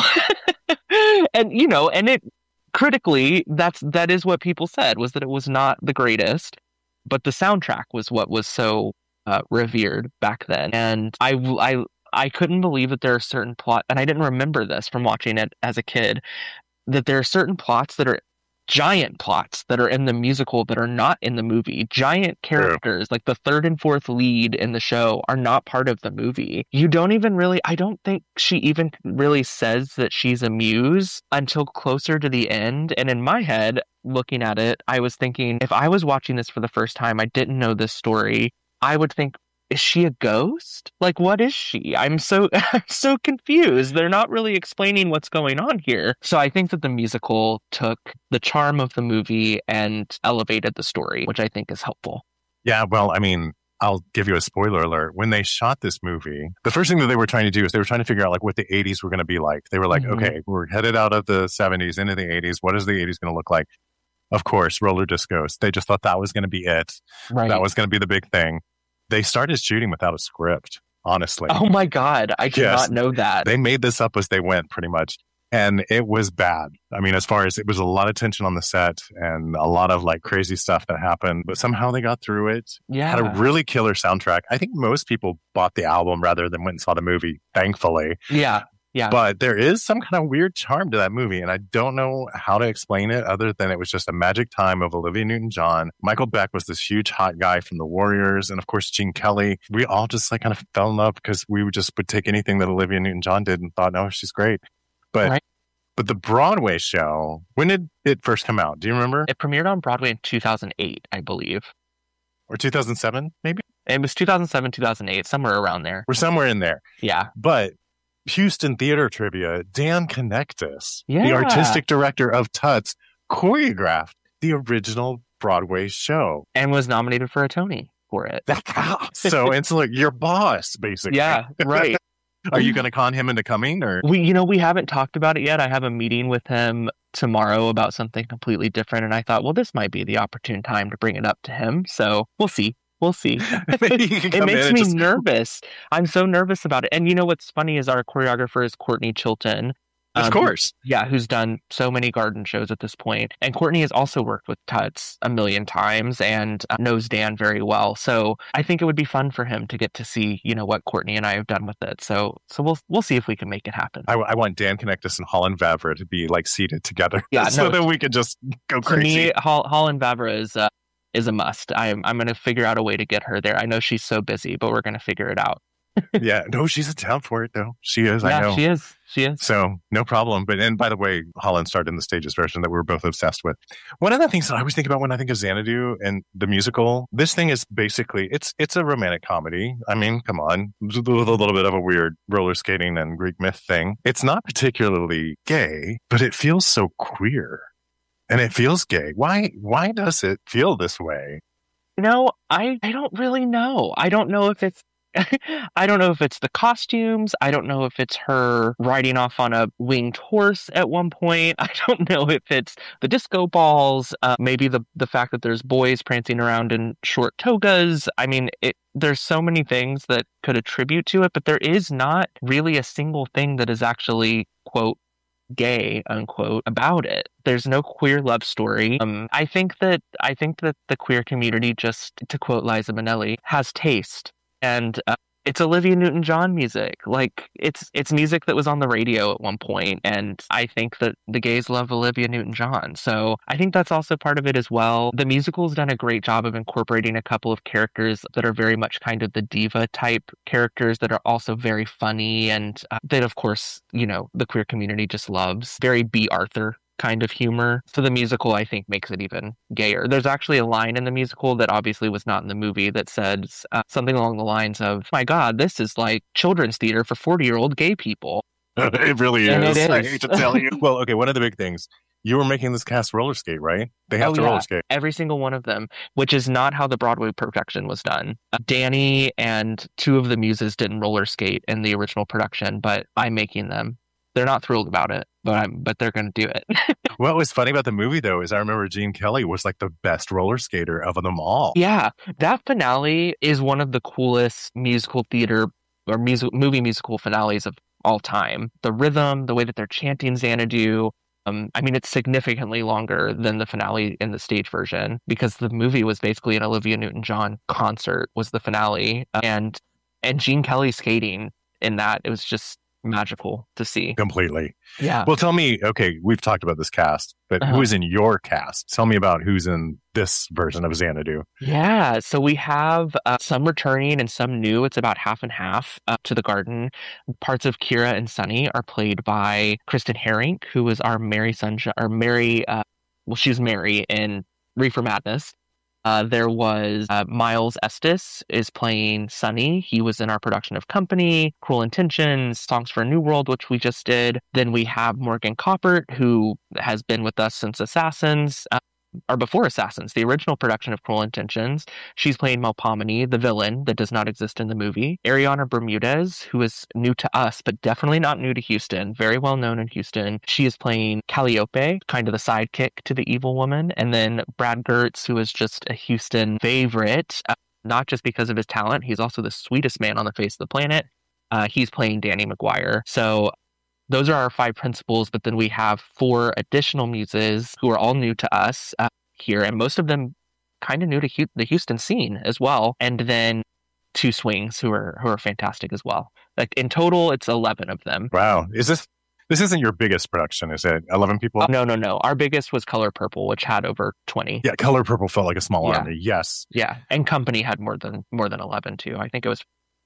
And, and it critically, that is what people said, was that it was not the greatest, but the soundtrack was what was so revered back then. And I couldn't believe that there are certain plots, and I didn't remember this from watching it as a kid, that there are certain plots that are giant plots that are in the musical that are not in the movie. Giant characters, like the third and fourth lead in the show, are not part of the movie. You don't even really, I don't think she even really says that she's a muse until closer to the end. And in my head, looking at it, I was thinking, if I was watching this for the first time, I didn't know this story, I would think, is she a ghost? Like, what is she? I'm so confused. They're not really explaining what's going on here. So I think that the musical took the charm of the movie and elevated the story, which I think is helpful. Yeah, well, I mean, I'll give you a spoiler alert. When they shot this movie, the first thing that they were trying to do is they were trying to figure out like what the 80s were going to be like. They were like, okay, we're headed out of the 70s into the 80s. What is the 80s going to look like? Of course, roller discos. They just thought that was going to be it. Right. That was going to be the big thing. They started shooting without a script, honestly. Oh my God, I did not know that. They made this up as they went, pretty much. And it was bad. I mean, as far as it was a lot of tension on the set and a lot of like crazy stuff that happened, but somehow they got through it. Yeah. Had a really killer soundtrack. I think most people bought the album rather than went and saw the movie, thankfully. Yeah. Yeah. But there is some kind of weird charm to that movie, and I don't know how to explain it other than it was just a magic time of Olivia Newton-John. Michael Beck was this huge hot guy from the Warriors, and of course Gene Kelly. We all just like kind of fell in love because we would take anything that Olivia Newton-John did and thought, oh, she's great. But the Broadway show, when did it first come out? Do you remember? It premiered on Broadway in 2008, I believe. Or 2007, maybe? It was 2007, 2008, somewhere around there. We're somewhere in there. Yeah. But Houston theater trivia, Dan Connectus, the Yeah. artistic director of Tuts, choreographed the original Broadway show. And was nominated for a Tony for it. So it's like your boss, basically. Yeah, right. Are you going to con him into coming, or? We haven't talked about it yet. I have a meeting with him tomorrow about something completely different, and I thought, well, this might be the opportune time to bring it up to him. So we'll see. We'll see. Maybe you can It come makes in me and just... nervous. I'm so nervous about it. And you know what's funny is our choreographer is Courtney Chilton. Of course. Who's done so many garden shows at this point. And Courtney has also worked with Tuts a million times and knows Dan very well. So I think it would be fun for him to get to see, what Courtney and I have done with it. So we'll see if we can make it happen. I want Dan Connectus and Holland Vavra to be like seated together, Yeah, so no, that we could just go To crazy. me, Holland Vavra is a must. I'm going to figure out a way to get her there. I know she's so busy, but we're going to figure it out. Yeah, no, she's down for it though. She is. I know. She is. So no problem. And by the way, Holland starred in the Stages version that we were both obsessed with. One of the things that I always think about when I think of Xanadu and the musical, this thing is basically it's a romantic comedy. I mean, come on, with a little bit of a weird roller skating and Greek myth thing. It's not particularly gay, but it feels so queer, and it feels gay. Why does it feel this way? I don't really know. I don't know if it's the costumes. I don't know if it's her riding off on a winged horse at one point. I don't know if it's the disco balls, maybe the fact that there's boys prancing around in short togas. I mean, there's so many things that could attribute to it, but there is not really a single thing that is actually, quote, gay, unquote, about it. There's no queer love story. I think that the queer community, just to quote Liza Minnelli, has taste. And it's Olivia Newton-John music. Like, it's music that was on the radio at one point, and I think that the gays love Olivia Newton-John. So I think that's also part of it as well. The musical's done a great job of incorporating a couple of characters that are very much kind of the diva type characters that are also very funny, and that, of course, the queer community just loves. Very B. Arthur kind of humor. So the musical, I think, makes it even gayer. There's actually a line in the musical that obviously was not in the movie that says something along the lines of, my God, this is like children's theater for 40-year-old gay people. It really And is. it is. I hate to tell you. Well, okay, one of the big things, you were making this cast roller skate, right? They have to roller skate. Every single one of them, which is not how the Broadway production was done. Danny and two of the muses didn't roller skate in the original production, but I'm making them. They're not thrilled about it, but they're going to do it. What was funny about the movie, though, is I remember Gene Kelly was like the best roller skater of them all. Yeah, that finale is one of the coolest musical theater or movie musical finales of all time. The rhythm, the way that they're chanting Xanadu. I mean, it's significantly longer than the finale in the stage version because the movie was basically an Olivia Newton-John concert was the finale. And Gene Kelly skating in that, it was just magical to see. Completely. Yeah. Well, tell me, okay, we've talked about this cast, but who is in your cast? Tell me about who's in this version of Xanadu. Yeah, so we have some returning and some new. It's about half and half to the garden. Parts of Kira and Sunny are played by Kristen Herink, who is our Mary Sunshine, or Mary, she's Mary in Reefer Madness. There was Miles Estes is playing Sunny. He was in our production of Company, Cruel Intentions, Songs for a New World, which we just did. Then we have Morgan Coppert, who has been with us since Assassins, or before Assassins, the original production of Cruel Intentions. She's playing Melpomene, the villain that does not exist in the movie. Ariana Bermudez, who is new to us, but definitely not new to Houston, very well known in Houston. She is playing Calliope, kind of the sidekick to the evil woman. And then Brad Gertz, who is just a Houston favorite, not just because of his talent, he's also the sweetest man on the face of the planet. He's playing Danny McGuire. So those are our 5 principals, but then we have 4 additional muses who are all new to us here, and most of them kind of new to the Houston scene as well. And then 2 swings who are fantastic as well. Like in total, it's 11 of them. Wow. This isn't your biggest production, is it? 11 people? No. Our biggest was Color Purple, which had over 20. Yeah, Color Purple felt like a small army. Yes. Yeah, and Company had more than 11 too. I think it was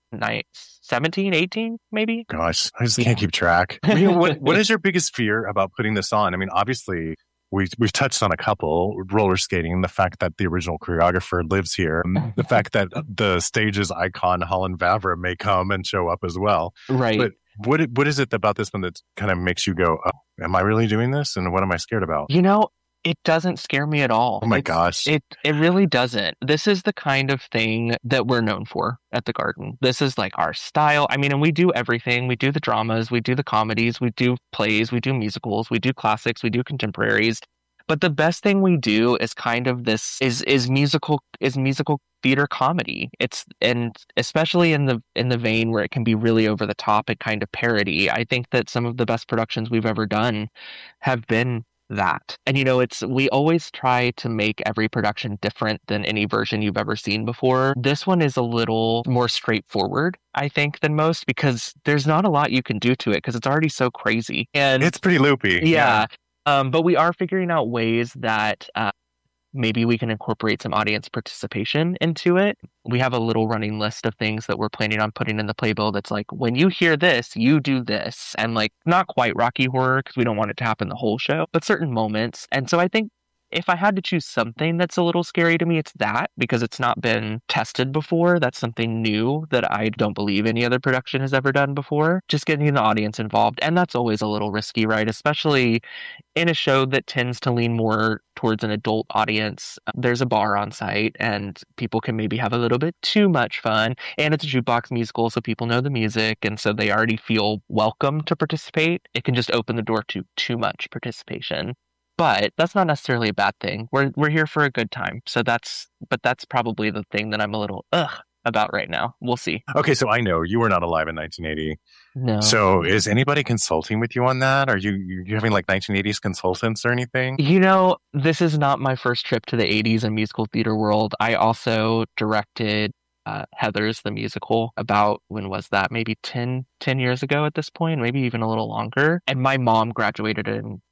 17, 18, maybe. Gosh, I just can't keep track. What is your biggest fear about putting this on? I mean, obviously, we've touched on a couple: roller skating, the fact that the original choreographer lives here, the fact that the stage's icon Holland Vavra may come and show up as well. Right. But What is it about this one that kind of makes you go, oh, am I really doing this? And what am I scared about? It doesn't scare me at all. Oh my gosh. It really doesn't. This is the kind of thing that we're known for at the Garden. This is like our style. I mean, and we do everything. We do the dramas, we do the comedies, we do plays, we do musicals, we do classics, we do contemporaries. But the best thing we do is kind of this is musical theater comedy. And especially in the vein where it can be really over the top and kind of parody. I think that some of the best productions we've ever done have been that. And we always try to make every production different than any version you've ever seen before. This one is a little more straightforward, I think, than most, because there's not a lot you can do to it because it's already so crazy. And it's pretty loopy. Yeah. But we are figuring out ways that maybe we can incorporate some audience participation into it. We have a little running list of things that we're planning on putting in the playbill that's like, when you hear this, you do this. And like, not quite Rocky Horror because we don't want it to happen the whole show, but certain moments. And so I think if I had to choose something that's a little scary to me, it's that, because it's not been tested before. That's something new that I don't believe any other production has ever done before. Just getting the audience involved. And that's always a little risky, right? Especially in a show that tends to lean more towards an adult audience. There's a bar on site and people can maybe have a little bit too much fun. And it's a jukebox musical, so people know the music. And so they already feel welcome to participate. It can just open the door to too much participation. But that's not necessarily a bad thing. We're here for a good time. So that's probably the thing that I'm a little about right now. We'll see. Okay, so I know you were not alive in 1980. No. So is anybody consulting with you on that? Are you having like 1980s consultants or anything? This is not my first trip to the 80s and musical theater world. I also directed Heathers, the musical, about, when was that? Maybe 10 years ago at this point, maybe even a little longer. And my mom graduated in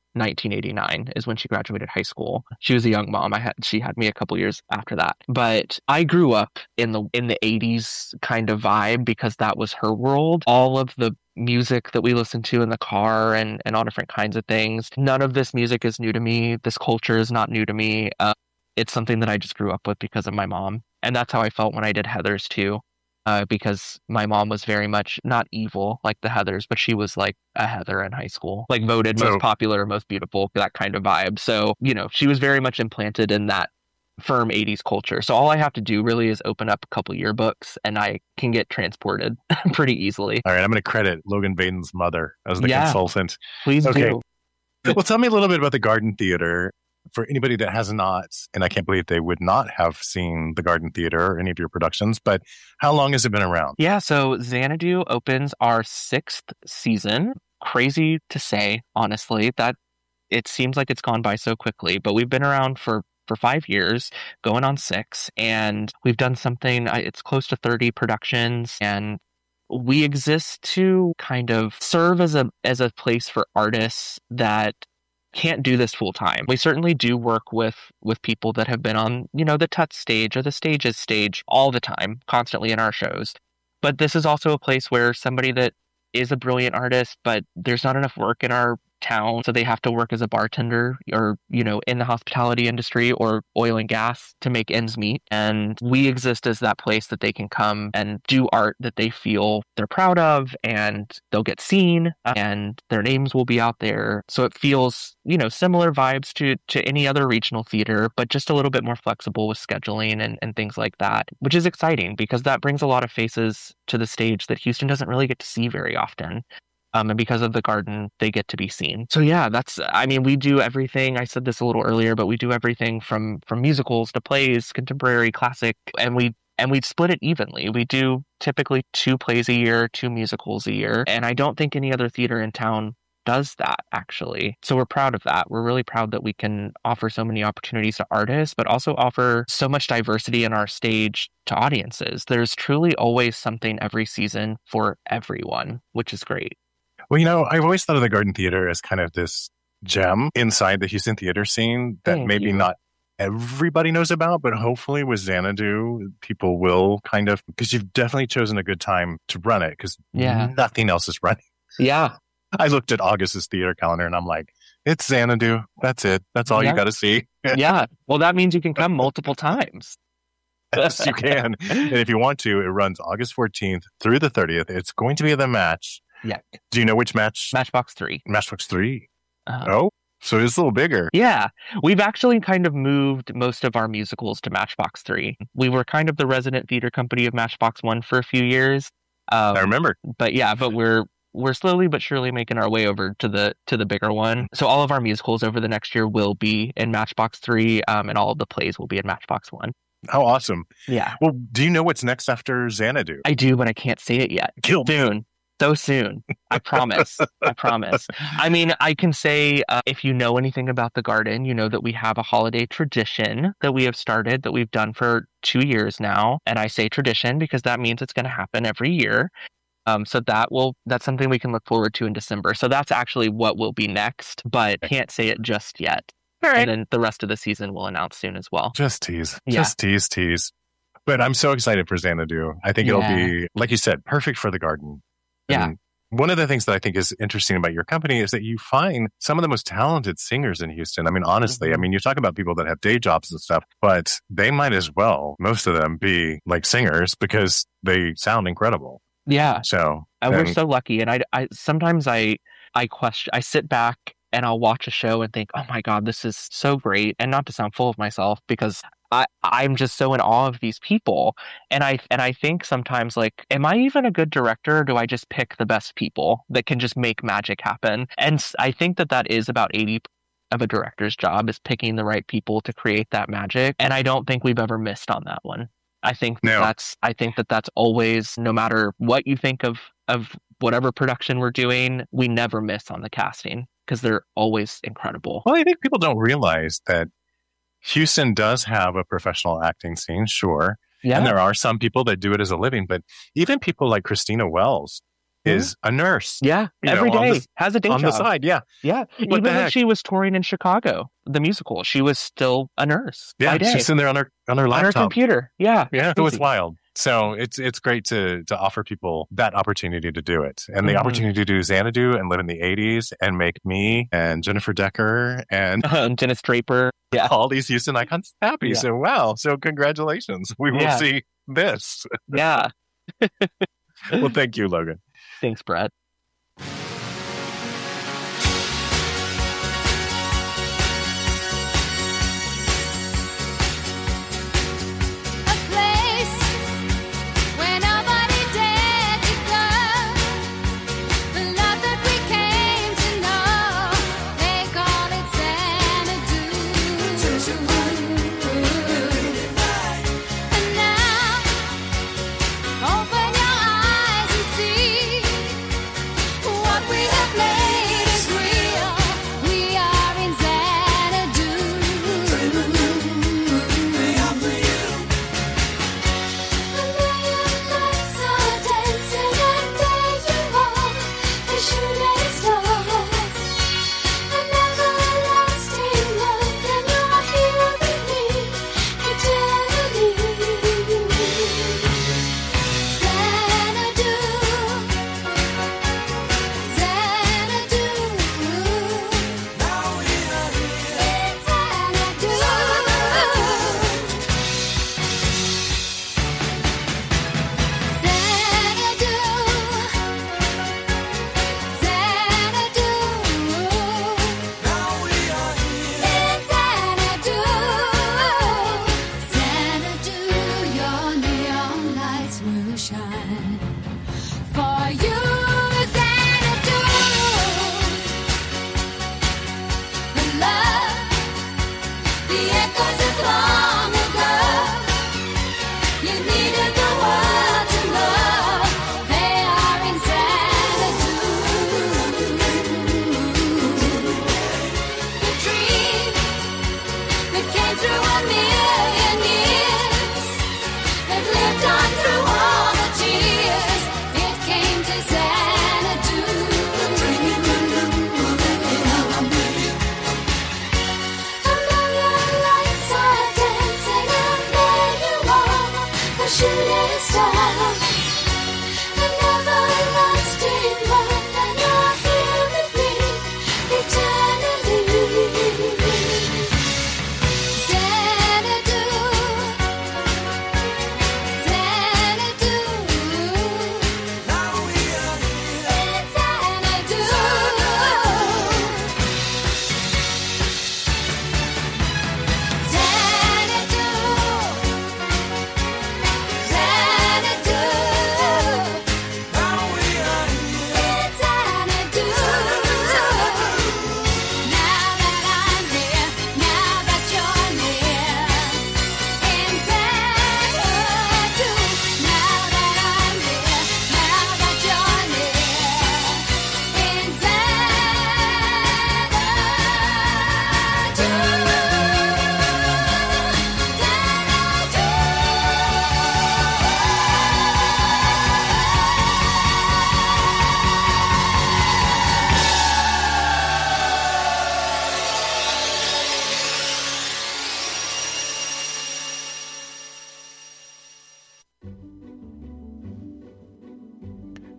1989 is when she graduated high school. She was a young mom. She had me a couple years after that. But I grew up in the 80s kind of vibe because that was her world. All of the music that we listened to in the car and all different kinds of things. None of this music is new to me. This culture is not new to me. It's something that I just grew up with because of my mom. And that's how I felt when I did Heathers too. Because my mom was very much not evil like the Heathers, but she was like a Heather in high school, like voted most popular, most beautiful, that kind of vibe. So, she was very much implanted in that firm 80s culture. So all I have to do really is open up a couple yearbooks and I can get transported pretty easily. All right, I'm going to credit Logan Vaden's mother as the consultant. Please do. Well, tell me a little bit about the Garden Theater. For anybody that has not, and I can't believe they would not have seen the Garden Theater or any of your productions, but how long has it been around? Yeah, so Xanadu opens our 6th season. Crazy to say, honestly, that it seems like it's gone by so quickly, but we've been around for 5 years, going on 6, and we've done something, it's close to 30 productions, and we exist to kind of serve as a place for artists that can't do this full time. We certainly do work with people that have been on, the Tuts stage or the Stages stage all the time, constantly in our shows. But this is also a place where somebody that is a brilliant artist, but there's not enough work in our town, so they have to work as a bartender or, in the hospitality industry or oil and gas to make ends meet. And we exist as that place that they can come and do art that they feel they're proud of, and they'll get seen and their names will be out there. So it feels, similar vibes to any other regional theater, but just a little bit more flexible with scheduling and things like that, which is exciting because that brings a lot of faces to the stage that Houston doesn't really get to see very often. And because of the Garden, they get to be seen. So yeah, we do everything. I said this a little earlier, but we do everything from musicals to plays, contemporary, classic, and we split it evenly. We do typically 2 plays a year, 2 musicals a year, and I don't think any other theater in town does that, actually. So we're proud of that. We're really proud that we can offer so many opportunities to artists, but also offer so much diversity in our stage to audiences. There's truly always something every season for everyone, which is great. Well, I've always thought of the Garden Theater as kind of this gem inside the Houston theater scene that maybe not everybody knows about, but hopefully with Xanadu, people will kind of, because you've definitely chosen a good time to run it because nothing else is running. Yeah. I looked at August's theater calendar and I'm like, it's Xanadu. That's it. That's all you got to see. Yeah. Well, that means you can come multiple times. Yes, you can. And if you want to, it runs August 14th through the 30th. It's going to be the match Yeah. Do you know which match? Matchbox 3. Matchbox 3. Uh-huh. Oh, so it's a little bigger. Yeah. We've actually kind of moved most of our musicals to Matchbox 3. We were kind of the resident theater company of Matchbox 1 for a few years. I remember. But yeah, but we're slowly but surely making our way over to the bigger one. So all of our musicals over the next year will be in Matchbox 3, and all of the plays will be in Matchbox 1. How awesome. Yeah. Well, do you know what's next after Xanadu? I do, but I can't say it yet. Soon. So soon. I promise. I promise. I mean, I can say, if you know anything about the Garden, you know that we have a holiday tradition that we have started that we've done for 2 years now. And I say tradition because that means it's going to happen every year. So that's something we can look forward to in December. So that's actually what will be next, but can't say it just yet. All right. And then the rest of the season we'll announce soon as well. Just tease. Yeah. Just tease. But I'm so excited for Xanadu. I think it'll be, like you said, perfect for the Garden. Yeah. And one of the things that I think is interesting about your company is that you find some of the most talented singers in Houston. I mean, honestly, I mean, you're talking about people that have day jobs and stuff, but they might as well, most of them, be like singers because they sound incredible. Yeah. So we're so lucky. And I sometimes I question, I sit back and I'll watch a show and think, oh my God, this is so great. And not to sound full of myself, because I'm just so in awe of these people. And I think sometimes, like, am I even a good director, or do I just pick the best people that can just make magic happen? And I think that is about 80% of a director's job, is picking the right people to create that magic. And I don't think we've ever missed on that one. I think that's always, no matter what you think of whatever production we're doing, we never miss on the casting because they're always incredible. Well, I think people don't realize that Houston does have a professional acting scene, sure. Yeah. And there are some people that do it as a living, but even people like Christina Wells is a nurse. Yeah, every day has a day on job. the side. Yeah. Even when she was touring in Chicago, the musical, she was still a nurse. Yeah, she's sitting there on her laptop, on her computer. Yeah. So it's wild. So it's great to offer people that opportunity to do it, and the opportunity to do Xanadu and live in the 80s and make me and Jennifer Decker and Dennis Draper, all these Houston icons happy. So wow, so congratulations. We will see this. Yeah. Well, thank you, Logan. Thanks, Brett.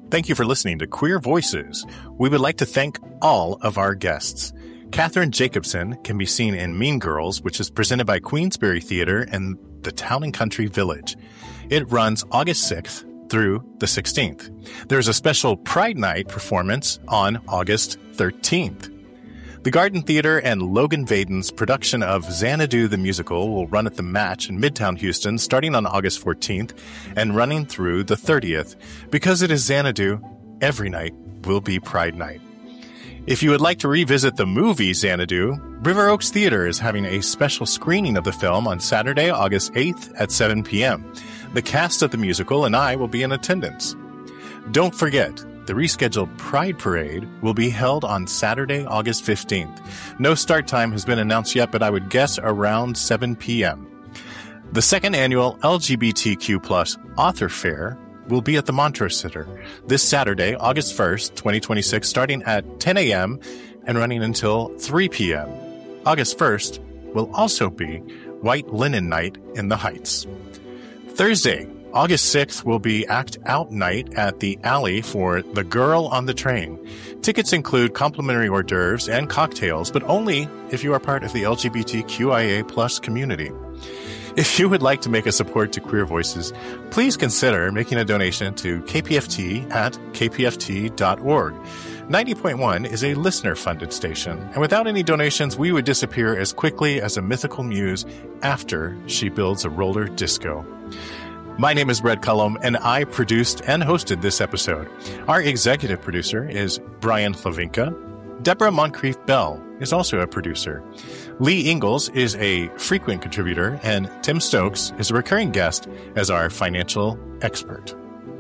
Thank you for listening to Queer Voices. We would like to thank all of our guests. Katherine Jacobson can be seen in Mean Girls, which is presented by Queensberry Theater and the Town and Country Village. It runs August 6th through the 16th. There's a special Pride Night performance on August 13th. The Garden Theater and Logan Vaden's production of Xanadu the Musical will run at the Match in Midtown Houston starting on August 14th and running through the 30th. Because it is Xanadu, every night will be Pride Night. If you would like to revisit the movie Xanadu, River Oaks Theater is having a special screening of the film on Saturday, August 8th at 7 p.m. The cast of the musical and I will be in attendance. Don't forget, the rescheduled Pride Parade will be held on Saturday, August 15th. No start time has been announced yet, but I would guess around 7 p.m. The second annual LGBTQ+ Author Fair will be at the Montrose Center this Saturday, August 1st, 2026, starting at 10 a.m. and running until 3 p.m. August 1st will also be White Linen Night in the Heights. Thursday, August 6th will be Act Out Night at the Alley for The Girl on the Train. Tickets include complimentary hors d'oeuvres and cocktails, but only if you are part of the LGBTQIA+ community. If you would like to make a support to Queer Voices, please consider making a donation to KPFT at kpft.org. 90.1 is a listener-funded station, and without any donations, we would disappear as quickly as a mythical muse after she builds a roller disco. My name is Brett Cullum, and I produced and hosted this episode. Our executive producer is Brian Hlavinka. Deborah Moncrief Bell is also a producer. Lee Ingalls is a frequent contributor, and Tim Stokes is a recurring guest as our financial expert.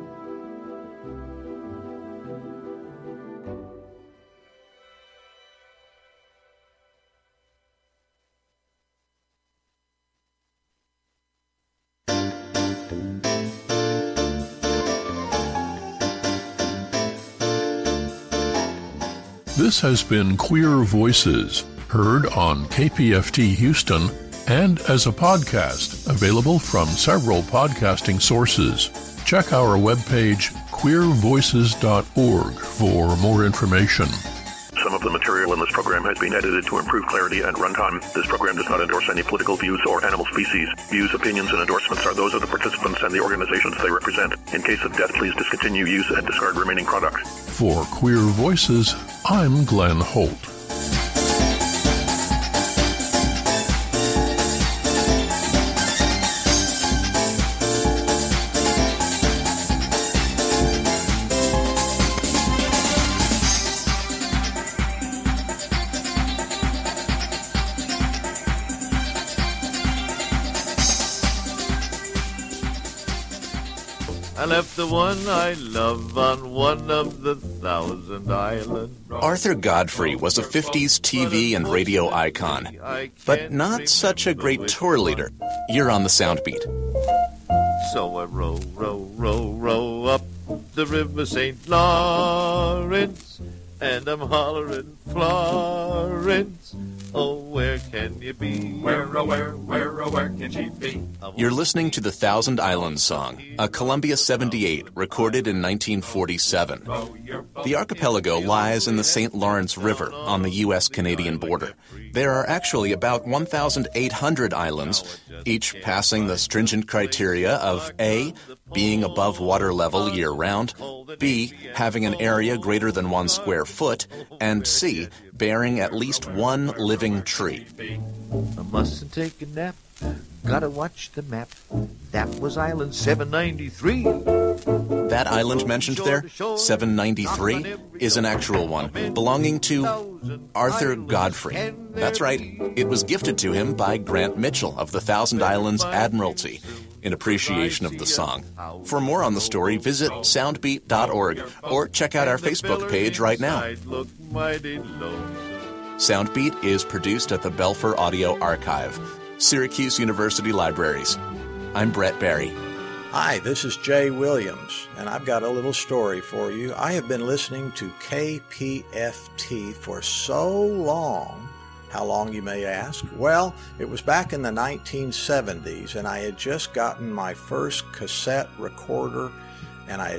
This has been Queer Voices, heard on KPFT Houston and as a podcast available from several podcasting sources. Check our webpage, queervoices.org, for more information. Some of the material in this program has been edited to improve clarity and runtime. This program does not endorse any political views or animal species. Views, opinions, and endorsements are those of the participants and the organizations they represent. In case of death, please discontinue use and discard remaining products. For Queer Voices, I'm Glenn Holt. I left the one I love on one of the 1,000 islands. Arthur Godfrey was a 50s TV and radio icon, but not such a great tour leader. You're on the Soundbeat. So I row, row, row, row up the river St. Lawrence, and I'm hollering Florence. Oh, where can you be? Where can she be? You're listening to the Thousand Islands Song, a Columbia 78 recorded in 1947. The archipelago lies in the St. Lawrence River on the U.S.-Canadian border. There are actually about 1,800 islands, each passing the stringent criteria of A, being above water level year-round, B, having an area greater than 1 square foot, and C, bearing at least one living tree. I mustn't take a nap. Gotta watch the map. That was Island 793. That island mentioned there, 793, is an actual one, belonging to Arthur Godfrey. That's right, it was gifted to him by Grant Mitchell of the Thousand Islands Admiralty, in appreciation of the song. For more on the story, visit soundbeat.org or check out our Facebook page right now. Soundbeat is produced at the Belfer Audio Archive, Syracuse University Libraries. I'm Brett Barry. Hi, this is Jay Williams, and I've got a little story for you. I have been listening to KPFT for so long. How long, you may ask? Well, it was back in the 1970s, and I had just gotten my first cassette recorder, and I had